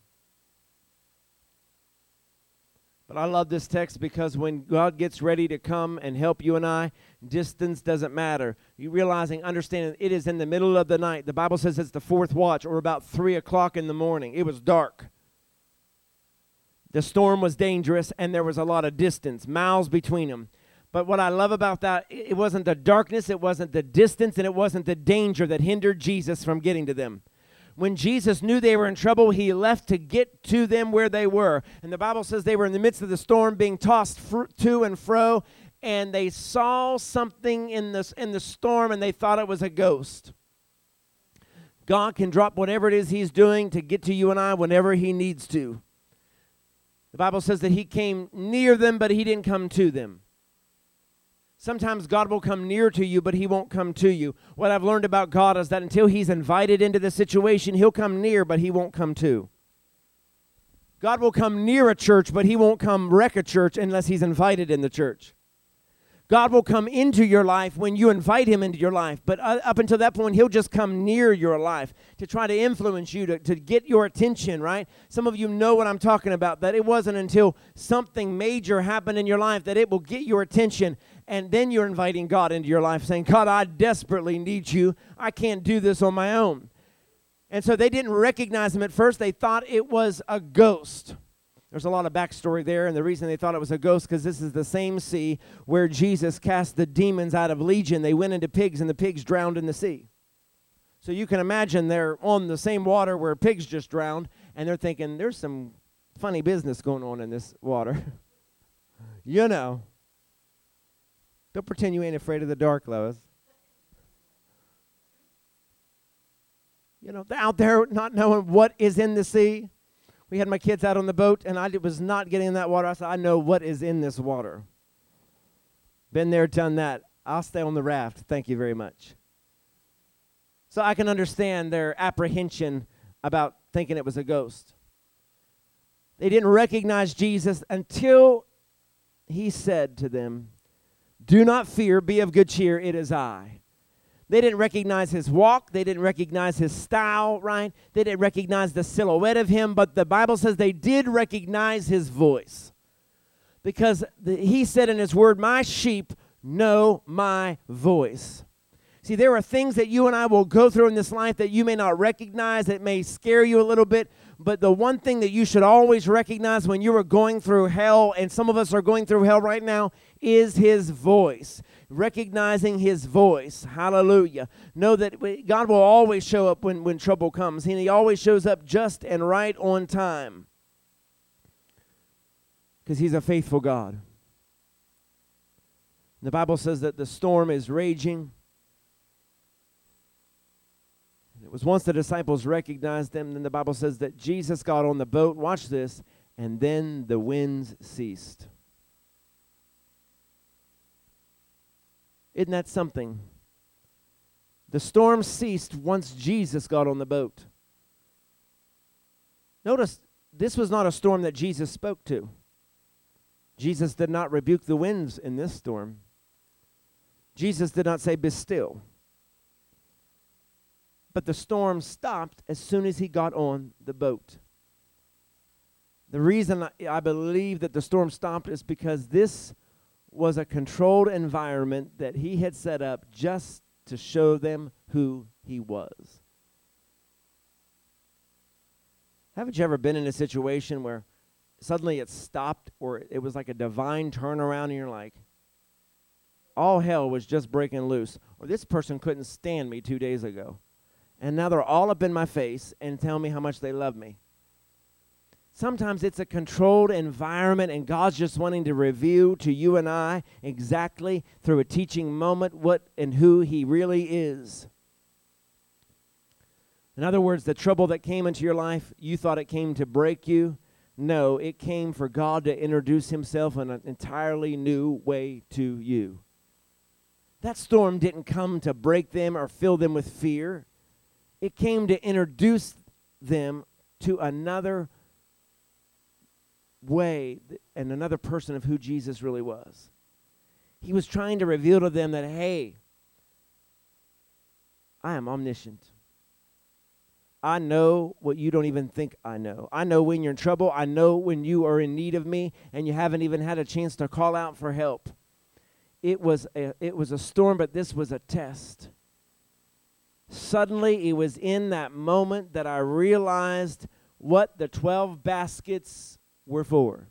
But I love this text because when God gets ready to come and help you and I, distance doesn't matter. You realizing, understanding it is in the middle of the night. The Bible says it's the fourth watch, or about 3 o'clock in the morning. It was dark. The storm was dangerous and there was a lot of distance, miles between them. But what I love about that, it wasn't the darkness, it wasn't the distance, and it wasn't the danger that hindered Jesus from getting to them. When Jesus knew they were in trouble, he left to get to them where they were. And the Bible says they were in the midst of the storm, being tossed to and fro, and they saw something in the storm, and they thought it was a ghost. God can drop whatever it is he's doing to get to you and I whenever he needs to. The Bible says that he came near them, but he didn't come to them. Sometimes God will come near to you, but he won't come to you. What I've learned about God is that until he's invited into the situation, he'll come near, but he won't come to. God will come near a church, but he won't come wreck a church unless he's invited in the church. God will come into your life when you invite him into your life. But up until that point, he'll just come near your life to try to influence you, to get your attention, right? Some of you know what I'm talking about, that it wasn't until something major happened in your life that it will get your attention. And then you're inviting God into your life, saying, God, I desperately need you. I can't do this on my own. And so they didn't recognize him at first. They thought it was a ghost. There's a lot of backstory there, and the reason they thought it was a ghost, because this is the same sea where Jesus cast the demons out of Legion. They went into pigs, and the pigs drowned in the sea. So you can imagine they're on the same water where pigs just drowned, and they're thinking, there's some funny business going on in this water. You know. Don't pretend you ain't afraid of the dark, Lois. You know, they're out there not knowing what is in the sea. We had my kids out on the boat, and I was not getting in that water. I said, I know what is in this water. Been there, done that. I'll stay on the raft. Thank you very much. So I can understand their apprehension about thinking it was a ghost. They didn't recognize Jesus until he said to them, do not fear, be of good cheer, it is I. They didn't recognize his walk. They didn't recognize his style, right? They didn't recognize the silhouette of him, but the Bible says they did recognize his voice. Because he said in his word, my sheep know my voice. See, there are things that you and I will go through in this life that you may not recognize, that may scare you a little bit, but the one thing that you should always recognize when you are going through hell, and some of us are going through hell right now, is his voice. Recognizing his voice. Hallelujah. Know that God will always show up when trouble comes. And he always shows up just and right on time. Because he's a faithful God. The Bible says that the storm is raging. It was once the disciples recognized them, then the Bible says that Jesus got on the boat, watch this, and then the winds ceased. Isn't that something? The storm ceased once Jesus got on the boat. Notice, this was not a storm that Jesus spoke to. Jesus did not rebuke the winds in this storm. Jesus did not say, be still. But the storm stopped as soon as he got on the boat. The reason I believe that the storm stopped is because this was a controlled environment that he had set up just to show them who he was. Haven't you ever been in a situation where suddenly it stopped, or it was like a divine turnaround, and you're like, all hell was just breaking loose, or this person couldn't stand me 2 days ago, and now they're all up in my face and tell me how much they love me. Sometimes it's a controlled environment, and God's just wanting to reveal to you and I exactly through a teaching moment what and who he really is. In other words, the trouble that came into your life, you thought it came to break you. No, it came for God to introduce himself in an entirely new way to you. That storm didn't come to break them or fill them with fear. It came to introduce them to another way and another person of who Jesus really was. He was trying to reveal to them that, hey, I am omniscient. I know what you don't even think I know. I know when you're in trouble. I know when you are in need of me and you haven't even had a chance to call out for help. It was a storm, but this was a test. Suddenly, it was in that moment that I realized what the 12 baskets were for.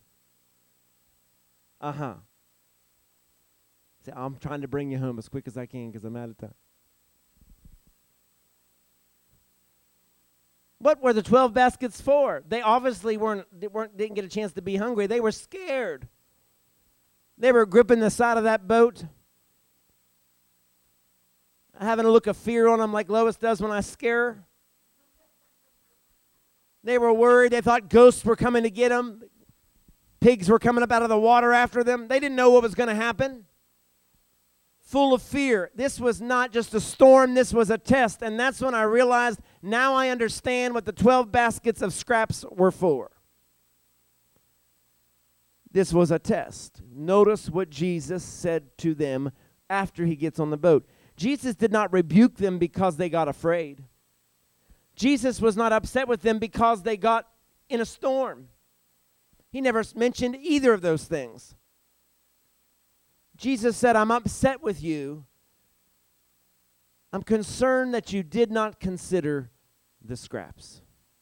See, I'm trying to bring you home as quick as I can because I'm out of time. What were the 12 baskets for? They obviously didn't get a chance to be hungry. They were scared. They were gripping the side of that boat, having a look of fear on them like Lois does when I scare her. They were worried. They thought ghosts were coming to get them. Pigs were coming up out of the water after them. They didn't know what was going to happen. Full of fear. This was not just a storm. This was a test. And that's when I realized, now I understand what the 12 baskets of scraps were for. This was a test. Notice what Jesus said to them after he gets on the boat. Jesus did not rebuke them because they got afraid. Jesus was not upset with them because they got in a storm. He never mentioned either of those things. Jesus said, I'm upset with you. I'm concerned that you did not consider the scraps.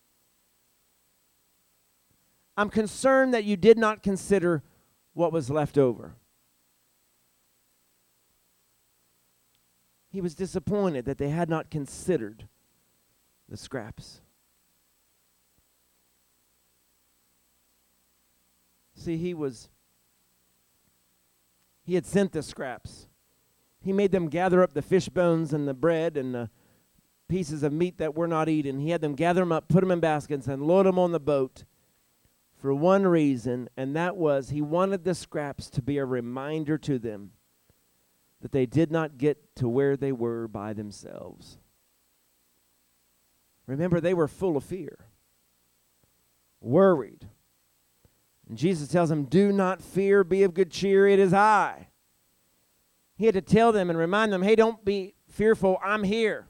I'm concerned that you did not consider what was left over. He was disappointed that they had not considered the scraps. See, he had sent the scraps. He made them gather up the fish bones and the bread and the pieces of meat that were not eaten. He had them gather them up, put them in baskets, and load them on the boat for one reason, and that was he wanted the scraps to be a reminder to them that they did not get to where they were by themselves. Remember, they were full of fear, worried. And Jesus tells them, do not fear, be of good cheer, it is I. He had to tell them and remind them, hey, don't be fearful, I'm here.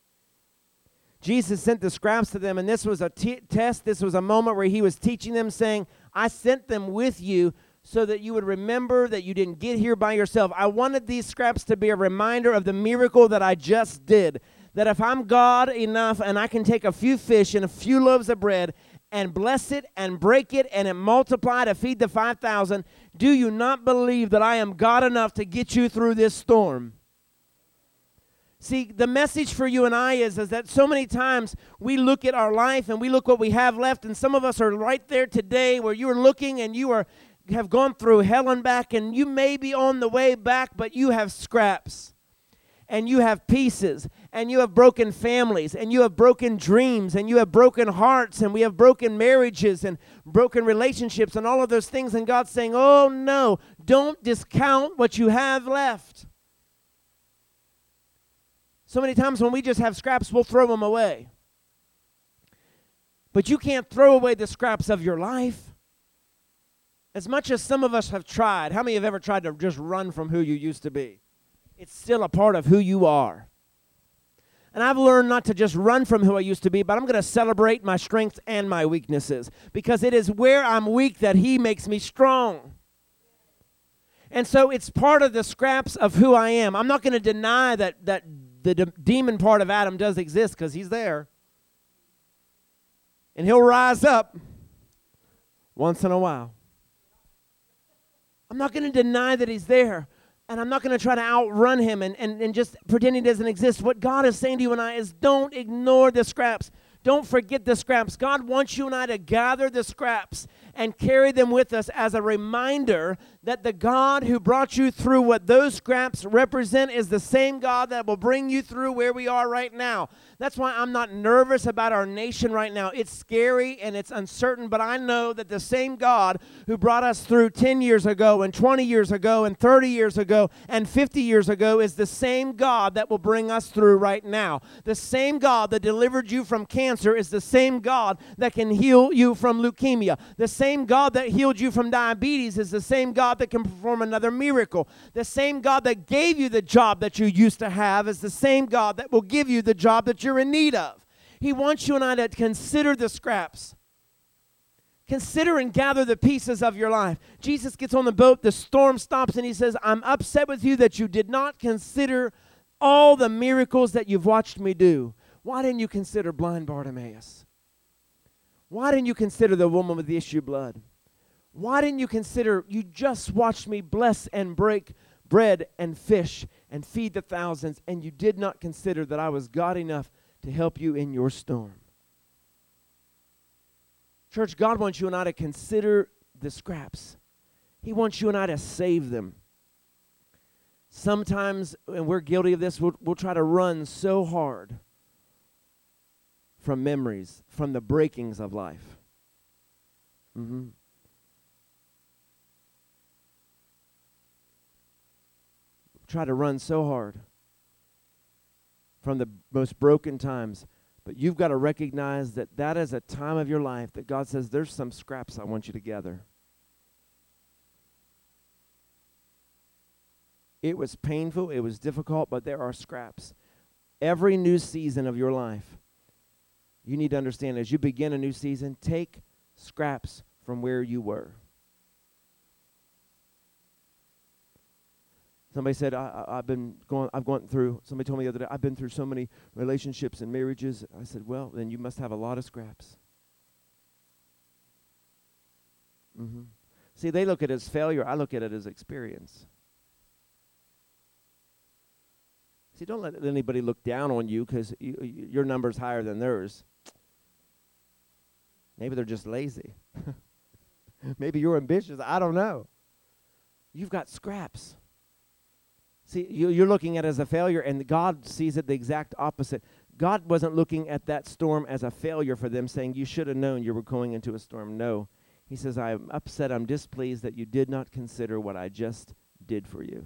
Jesus sent the scraps to them, and this was a test. This was a moment where he was teaching them, saying, I sent them with you so that you would remember that you didn't get here by yourself. I wanted these scraps to be a reminder of the miracle that I just did. That if I'm God enough and I can take a few fish and a few loaves of bread and bless it and break it and it multiply to feed the 5,000, do you not believe that I am God enough to get you through this storm? See, the message for you and I is that so many times we look at our life and we look what we have left, and some of us are right there today where you are looking and you have gone through hell and back, and you may be on the way back, but you have scraps, and you have pieces, and you have broken families, and you have broken dreams, and you have broken hearts, and we have broken marriages and broken relationships and all of those things, and God's saying, oh no, don't discount what you have left. So many times when we just have scraps, we'll throw them away. But you can't throw away the scraps of your life. As much as some of us have tried, how many have ever tried to just run from who you used to be? It's still a part of who you are. And I've learned not to just run from who I used to be, but I'm going to celebrate my strengths and my weaknesses, because it is where I'm weak that he makes me strong. And so it's part of the scraps of who I am. I'm not going to deny that the demon part of Adam does exist, because he's there. And he'll rise up once in a while. I'm not going to deny that he's there. And I'm not going to try to outrun him and just pretend he doesn't exist. What God is saying to you and I is, don't ignore the scraps. Don't forget the scraps. God wants you and I to gather the scraps and carry them with us as a reminder that the God who brought you through what those scraps represent is the same God that will bring you through where we are right now. That's why I'm not nervous about our nation right now. It's scary and it's uncertain, but I know that the same God who brought us through 10 years ago and 20 years ago and 30 years ago and 50 years ago is the same God that will bring us through right now. The same God that delivered you from cancer is the same God that can heal you from leukemia. The same God that healed you from diabetes is the same God that can perform another miracle. The same God that gave you the job that you used to have is the same God that will give you the job that you're in need of. He wants you and I to consider the scraps. Consider and gather the pieces of your life. Jesus gets on the boat, the storm stops, and he says, I'm upset with you that you did not consider all the miracles that you've watched me do. Why didn't you consider blind Bartimaeus? Why didn't you consider the woman with the issue of blood? Why didn't you consider, you just watched me bless and break bread and fish and feed the thousands, and you did not consider that I was God enough to help you in your storm? Church, God wants you and I to consider the scraps. He wants you and I to save them. Sometimes, and we're guilty of this, we'll try to run so hard from memories, from the breakings of life. Try to run so hard from the most broken times. But you've got to recognize that that is a time of your life that God says, there's some scraps I want you to gather. It was painful, it was difficult, but there are scraps. Every new season of your life, you need to understand, as you begin a new season, take scraps from where you were. Somebody said, I've gone through, somebody told me the other day, I've been through so many relationships and marriages. I said, well, then you must have a lot of scraps. Mm-hmm. See, they look at it as failure. I look at it as experience. See, don't let anybody look down on you because your number's higher than theirs. Maybe they're just lazy. Maybe you're ambitious. I don't know. You've got scraps. See, you're looking at it as a failure, and God sees it the exact opposite. God wasn't looking at that storm as a failure for them, saying, you should have known you were going into a storm. No. He says, I'm upset, I'm displeased that you did not consider what I just did for you.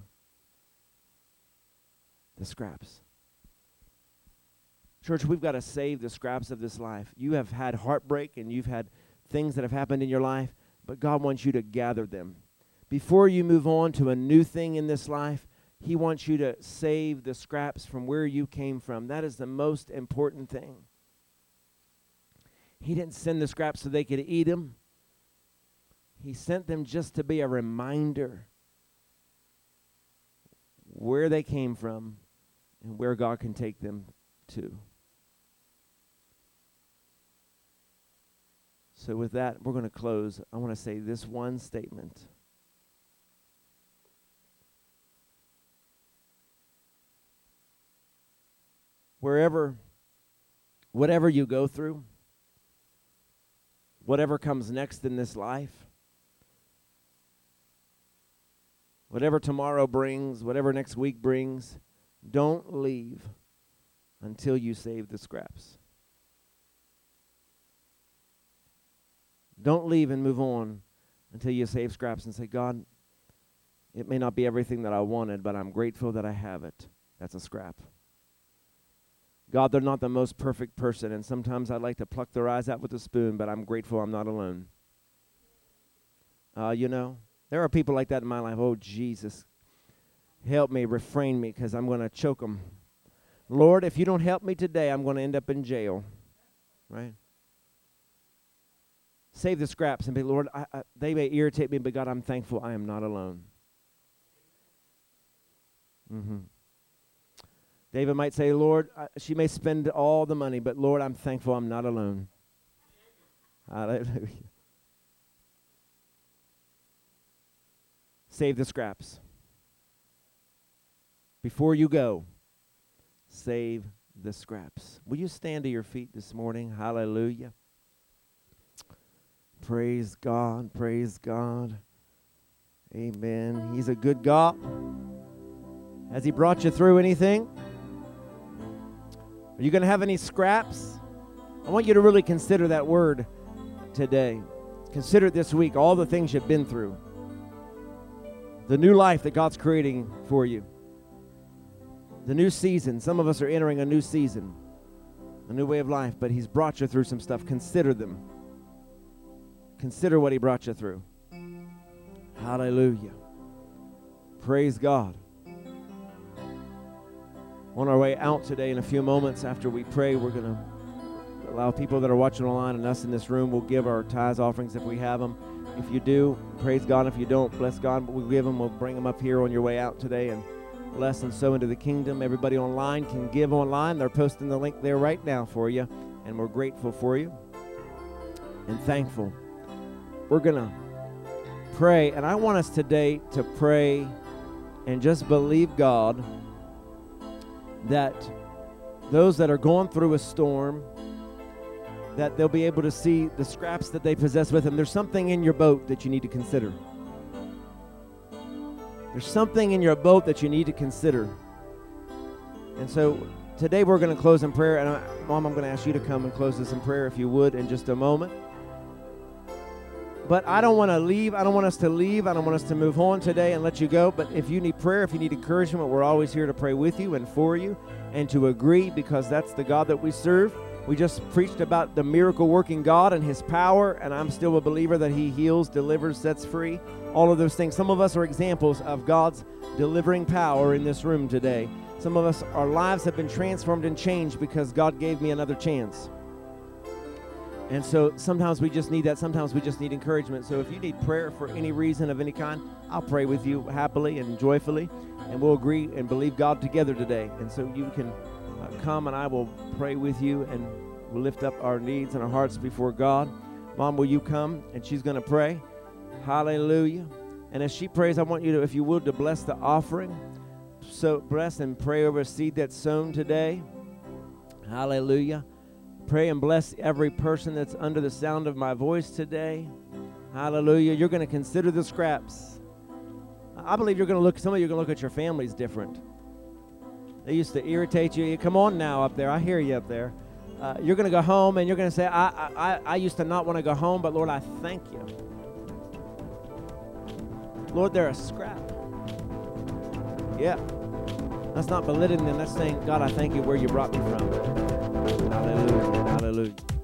The scraps. Church, we've got to save the scraps of this life. You have had heartbreak, and you've had things that have happened in your life, but God wants you to gather them. Before you move on to a new thing in this life, He wants you to save the scraps from where you came from. That is the most important thing. He didn't send the scraps so they could eat them. He sent them just to be a reminder where they came from and where God can take them to. So with that, we're going to close. I want to say this one statement. Whatever you go through, whatever comes next in this life, whatever tomorrow brings, whatever next week brings, don't leave until you save the scraps. Don't leave and move on until you save scraps and say, God, it may not be everything that I wanted, but I'm grateful that I have it. That's a scrap. God, they're not the most perfect person, and sometimes I'd like to pluck their eyes out with a spoon, but I'm grateful I'm not alone. There are people like that in my life. Oh, Jesus, help me, refrain me, because I'm going to choke them. Lord, if you don't help me today, I'm going to end up in jail. Right? Save the scraps and be, Lord, they may irritate me, but God, I'm thankful I am not alone. Mm-hmm. David might say, Lord, she may spend all the money, but Lord, I'm thankful I'm not alone. Hallelujah. Save the scraps. Before you go, save the scraps. Will you stand to your feet this morning? Hallelujah. Praise God. Praise God. Amen. He's a good God. Has He brought you through anything? Are you going to have any scraps? I want you to really consider that word today. Consider it this week, all the things you've been through. The new life that God's creating for you. The new season. Some of us are entering a new season, a new way of life, but He's brought you through some stuff. Consider them. Consider what He brought you through. Hallelujah. Praise God. On our way out today, in a few moments after we pray, we're going to allow people that are watching online and us in this room, we'll give our tithes offerings if we have them. If you do, praise God. If you don't, bless God. But we'll give them. We'll bring them up here on your way out today and bless and sow into the kingdom. Everybody online can give online. They're posting the link there right now for you, and we're grateful for you and thankful. We're going to pray, and I want us today to pray and just believe God that those that are going through a storm, that they'll be able to see the scraps that they possess with them. There's something in your boat that you need to consider. There's something in your boat that you need to consider. And so today we're going to close in prayer. And Mom, I'm going to ask you to come and close this in prayer if you would in just a moment. But I don't want to leave. I don't want us to leave. I don't want us to move on today and let you go. But if you need prayer, if you need encouragement, we're always here to pray with you and for you and to agree, because that's the God that we serve. We just preached about the miracle-working God and His power, and I'm still a believer that He heals, delivers, sets free, all of those things. Some of us are examples of God's delivering power in this room today. Some of us, our lives have been transformed and changed because God gave me another chance. And so sometimes we just need that. Sometimes we just need encouragement. So if you need prayer for any reason of any kind, I'll pray with you happily and joyfully, and we'll agree and believe God together today. And so you can come, and I will pray with you, and we'll lift up our needs and our hearts before God. Mom, will you come? And she's going to pray. Hallelujah. And as she prays, I want you to, if you would, to bless the offering. So bless and pray over a seed that's sown today. Hallelujah. Pray and bless every person that's under the sound of my voice today. Hallelujah. You're going to consider the scraps. I believe you're going to look, some of you are going to look at your families different. They used to irritate you. Come on now up there. I hear you up there. You're going to go home and you're going to say, I used to not want to go home, but Lord, I thank you. Lord, they're a scrap. Yeah. That's not belittling them. That's saying, God, I thank you where you brought me from. Hallelujah. Hallelujah.